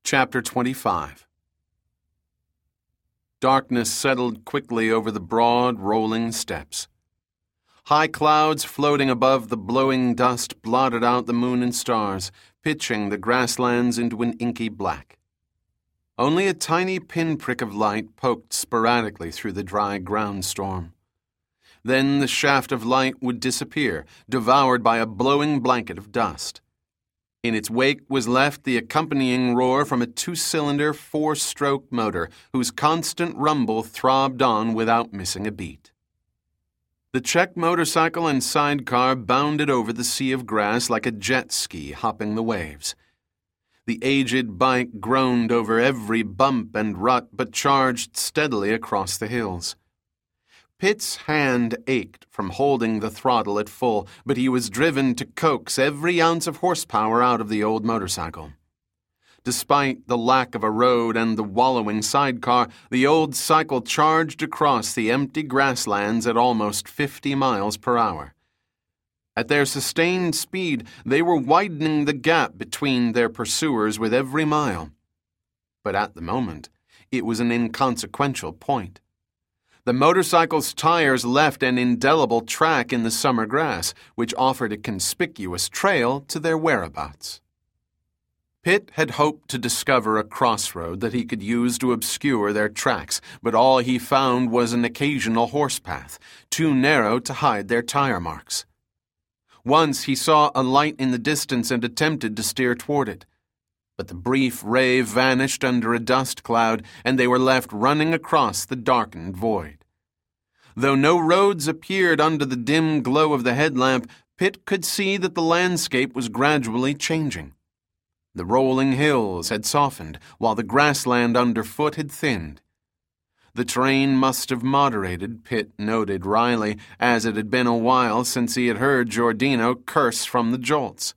Chapter 25. Darkness settled quickly over the broad, rolling steppes. High clouds floating above the blowing dust blotted out the moon and stars, pitching the grasslands into an inky black. Only a tiny pinprick of light poked sporadically through the dry ground storm. Then the shaft of light would disappear, devoured by a blowing blanket of dust. In its wake was left the accompanying roar from a two-cylinder, four-stroke motor whose constant rumble throbbed on without missing a beat. The check motorcycle and sidecar bounded over the sea of grass like a jet ski hopping the waves. The aged bike groaned over every bump and rut but charged steadily across the hills. Pitt's hand ached from holding the throttle at full, but he was driven to coax every ounce of horsepower out of the old motorcycle. Despite the lack of a road and the wallowing sidecar, the old cycle charged across the empty grasslands at almost 50 miles per hour. At their sustained speed, they were widening the gap between their pursuers with every mile. But at the moment, it was an inconsequential point. The motorcycle's tires left an indelible track in the summer grass, which offered a conspicuous trail to their whereabouts. Pitt had hoped to discover a crossroad that he could use to obscure their tracks, but all he found was an occasional horse path, too narrow to hide their tire marks. Once he saw a light in the distance and attempted to steer toward it. But the brief ray vanished under a dust cloud, and they were left running across the darkened void. Though no roads appeared under the dim glow of the headlamp, Pitt could see that the landscape was gradually changing. The rolling hills had softened, while the grassland underfoot had thinned. The terrain must have moderated, Pitt noted wryly, as it had been a while since he had heard Giordino curse from the jolts.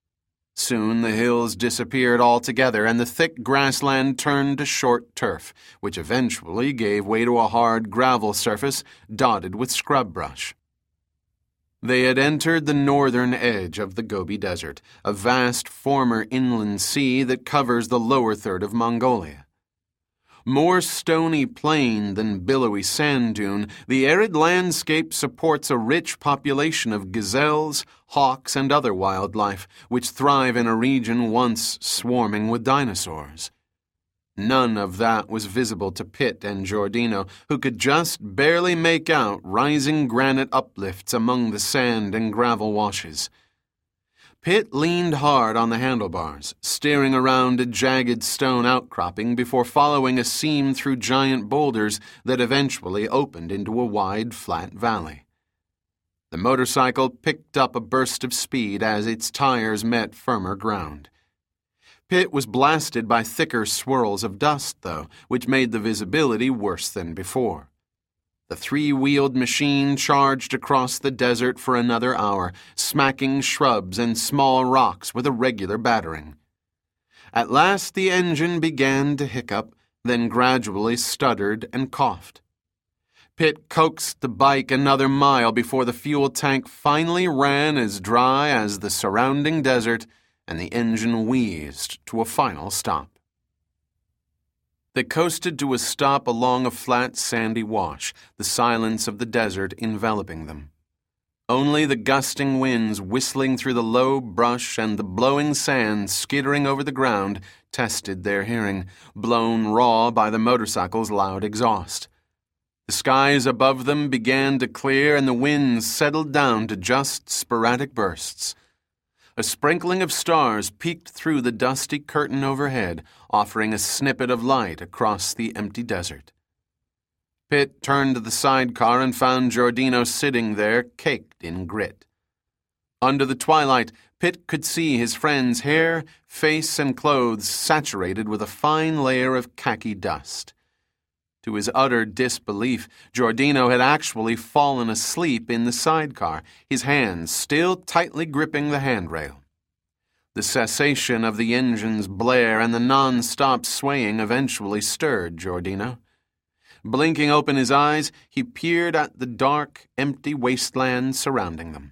Soon the hills disappeared altogether, and the thick grassland turned to short turf, which eventually gave way to a hard gravel surface dotted with scrub brush. They had entered the northern edge of the Gobi Desert, a vast former inland sea that covers the lower third of Mongolia. More stony plain than billowy sand dune, the arid landscape supports a rich population of gazelles, hawks, and other wildlife, which thrive in a region once swarming with dinosaurs. None of that was visible to Pitt and Giordino, who could just barely make out rising granite uplifts among the sand and gravel washes. Pitt leaned hard on the handlebars, steering around a jagged stone outcropping before following a seam through giant boulders that eventually opened into a wide, flat valley. The motorcycle picked up a burst of speed as its tires met firmer ground. Pitt was blasted by thicker swirls of dust, though, which made the visibility worse than before. The three-wheeled machine charged across the desert for another hour, smacking shrubs and small rocks with a regular battering. At last the engine began to hiccup, then gradually stuttered and coughed. Pitt coaxed the bike another mile before the fuel tank finally ran as dry as the surrounding desert, and the engine wheezed to a final stop. They coasted to a stop along a flat, sandy wash, the silence of the desert enveloping them. Only the gusting winds whistling through the low brush and the blowing sand skittering over the ground tested their hearing, blown raw by the motorcycle's loud exhaust. The skies above them began to clear and the winds settled down to just sporadic bursts. A sprinkling of stars peeked through the dusty curtain overhead, offering a snippet of light across the empty desert. Pitt turned to the sidecar and found Giordino sitting there, caked in grit. Under the twilight, Pitt could see his friend's hair, face, and clothes saturated with a fine layer of khaki dust. To his utter disbelief, Giordino had actually fallen asleep in the sidecar, his hands still tightly gripping the handrail. The cessation of the engine's blare and the non-stop swaying eventually stirred Giordino. Blinking open his eyes, he peered at the dark, empty wasteland surrounding them.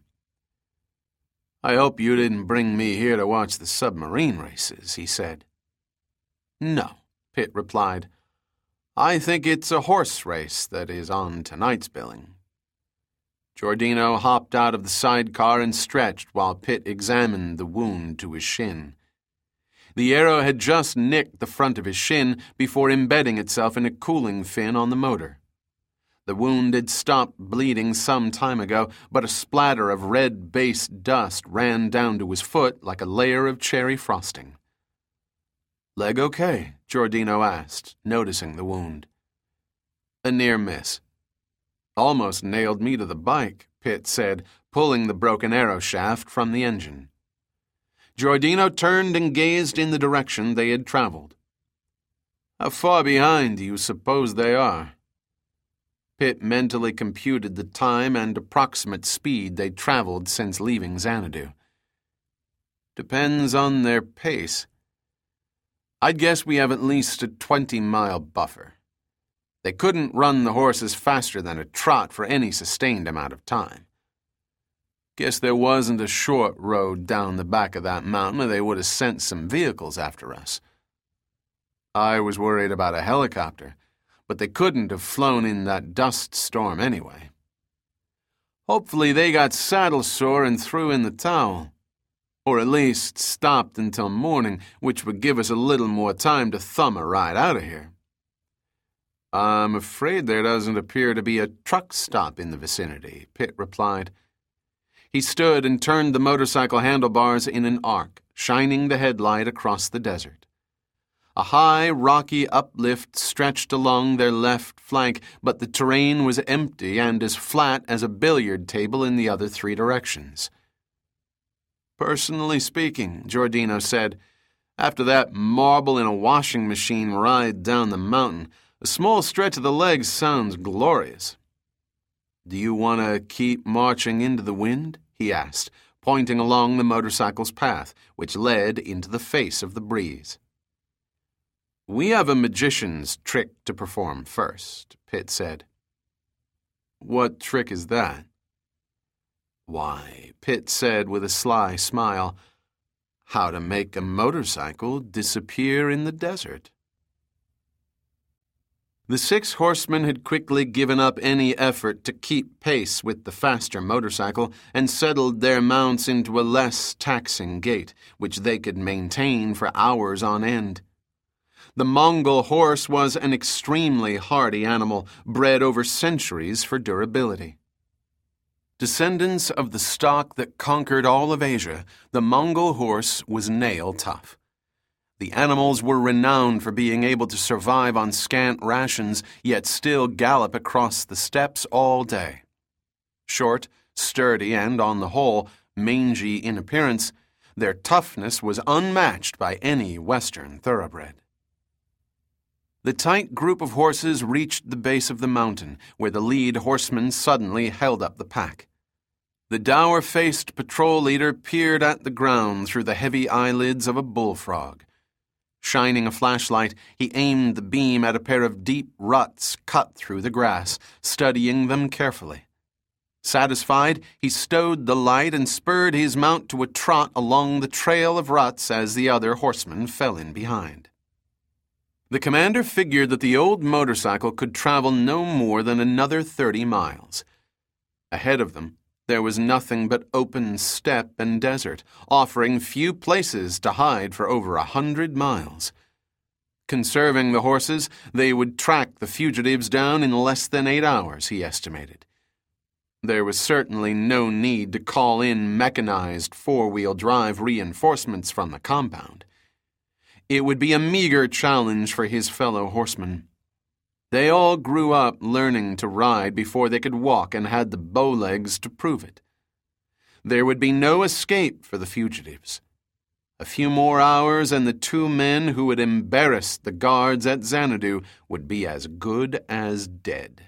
"I hope you didn't bring me here to watch the submarine races," he said. No, Pitt replied. I think it's a horse race that is on tonight's billing. Giordino hopped out of the sidecar and stretched while Pitt examined the wound to his shin. The arrow had just nicked the front of his shin before embedding itself in a cooling fin on the motor. The wound had stopped bleeding some time ago, but a splatter of red base dust ran down to his foot like a layer of cherry frosting. Leg okay? Giordino asked, noticing the wound. A near miss. Almost nailed me to the bike, Pitt said, pulling the broken arrow shaft from the engine. Giordino turned and gazed in the direction they had traveled. How far behind do you suppose they are? Pitt mentally computed the time and approximate speed they'd traveled since leaving Xanadu. Depends on their pace. I'd guess we have at least a 20-mile buffer. They couldn't run the horses faster than a trot for any sustained amount of time. Guess there wasn't a short road down the back of that mountain or they would have sent some vehicles after us. I was worried about a helicopter, but they couldn't have flown in that dust storm anyway. Hopefully they got saddle sore and threw in the towel. Or at least stopped until morning, which would give us a little more time to thumb a ride out of here. I'm afraid there doesn't appear to be a truck stop in the vicinity, Pitt replied. He stood and turned the motorcycle handlebars in an arc, shining the headlight across the desert. A high, rocky uplift stretched along their left flank, but the terrain was empty and as flat as a billiard table in the other three directions. Personally speaking, Giordino said, after that marble in a washing machine ride down the mountain, a small stretch of the legs sounds glorious. Do you want to keep marching into the wind? He asked, pointing along the motorcycle's path, which led into the face of the breeze. We have a magician's trick to perform first, Pitt said. What trick is that? Why, Pitt said with a sly smile, how to make a motorcycle disappear in the desert. The 6 horsemen had quickly given up any effort to keep pace with the faster motorcycle and settled their mounts into a less taxing gait, which they could maintain for hours on end. The Mongol horse was an extremely hardy animal, bred over centuries for durability. Descendants of the stock that conquered all of Asia, the Mongol horse was nail-tough. The animals were renowned for being able to survive on scant rations, yet still gallop across the steppes all day. Short, sturdy, and, on the whole, mangy in appearance, their toughness was unmatched by any Western thoroughbred. The tight group of horses reached the base of the mountain, where the lead horseman suddenly held up the pack. The dour-faced patrol leader peered at the ground through the heavy eyelids of a bullfrog. Shining a flashlight, he aimed the beam at a pair of deep ruts cut through the grass, studying them carefully. Satisfied, he stowed the light and spurred his mount to a trot along the trail of ruts as the other horsemen fell in behind. The commander figured that the old motorcycle could travel no more than another 30 miles. Ahead of them, there was nothing but open steppe and desert, offering few places to hide for over 100 miles. Conserving the horses, they would track the fugitives down in less than 8 hours, he estimated. There was certainly no need to call in mechanized 4-wheel drive reinforcements from the compound. It would be a meager challenge for his fellow horsemen. They all grew up learning to ride before they could walk and had the bow legs to prove it. There would be no escape for the fugitives. A few more hours and the 2 men who had embarrassed the guards at Xanadu would be as good as dead.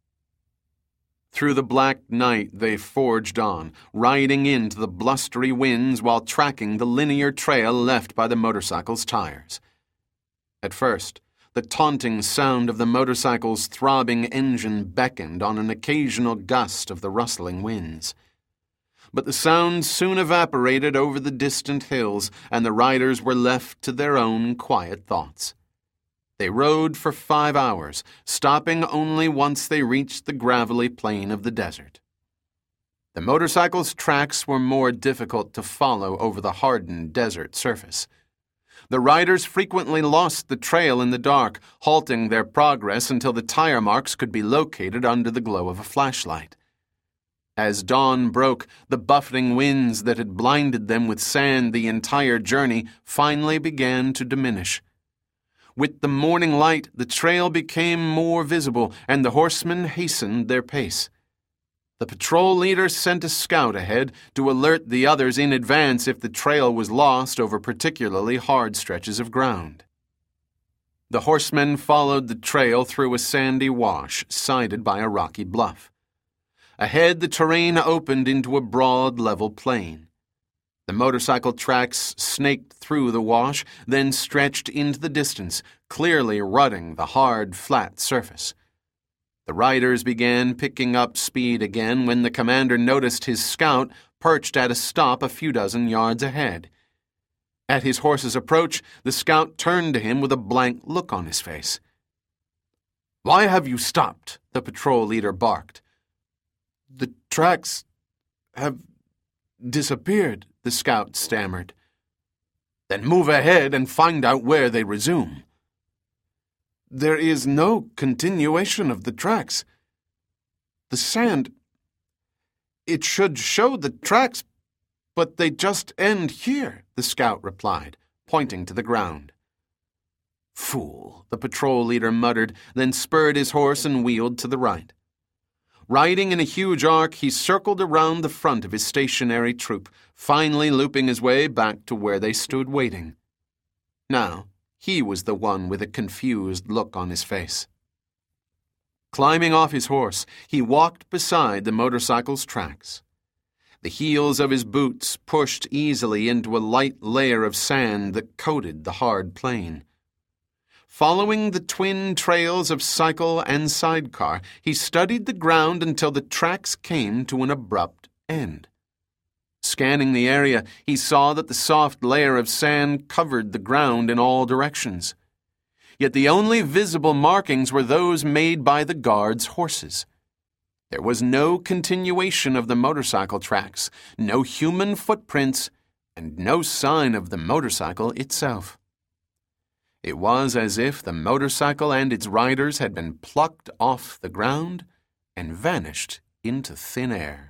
Through the black night they forged on, riding into the blustery winds while tracking the linear trail left by the motorcycle's tires. At first, the taunting sound of the motorcycle's throbbing engine beckoned on an occasional gust of the rustling winds. But the sound soon evaporated over the distant hills, and the riders were left to their own quiet thoughts. They rode for 5 hours, stopping only once they reached the gravelly plain of the desert. The motorcycle's tracks were more difficult to follow over the hardened desert surface. The riders frequently lost the trail in the dark, halting their progress until the tire marks could be located under the glow of a flashlight. As dawn broke, the buffeting winds that had blinded them with sand the entire journey finally began to diminish. With the morning light, the trail became more visible, and the horsemen hastened their pace. The patrol leader sent a scout ahead to alert the others in advance if the trail was lost over particularly hard stretches of ground. The horsemen followed the trail through a sandy wash, sided by a rocky bluff. Ahead, the terrain opened into a broad, level plain. The motorcycle tracks snaked through the wash, then stretched into the distance, clearly rutting the hard, flat surface. The riders began picking up speed again when the commander noticed his scout perched at a stop a few dozen yards ahead. At his horse's approach, the scout turned to him with a blank look on his face. "Why have you stopped?" the patrol leader barked. "The tracks have disappeared," the scout stammered. "Then move ahead and find out where they resume." "There is no continuation of the tracks. The sand, it should show the tracks, but they just end here," the scout replied, pointing to the ground. "Fool," the patrol leader muttered, then spurred his horse and wheeled to the right. Riding in a huge arc, he circled around the front of his stationary troop, finally looping his way back to where they stood waiting. Now, he was the one with a confused look on his face. Climbing off his horse, he walked beside the motorcycle's tracks. The heels of his boots pushed easily into a light layer of sand that coated the hard plain. Following the twin trails of cycle and sidecar, he studied the ground until the tracks came to an abrupt end. Scanning the area, he saw that the soft layer of sand covered the ground in all directions. Yet the only visible markings were those made by the guards' horses. There was no continuation of the motorcycle tracks, no human footprints, and no sign of the motorcycle itself. It was as if the motorcycle and its riders had been plucked off the ground and vanished into thin air.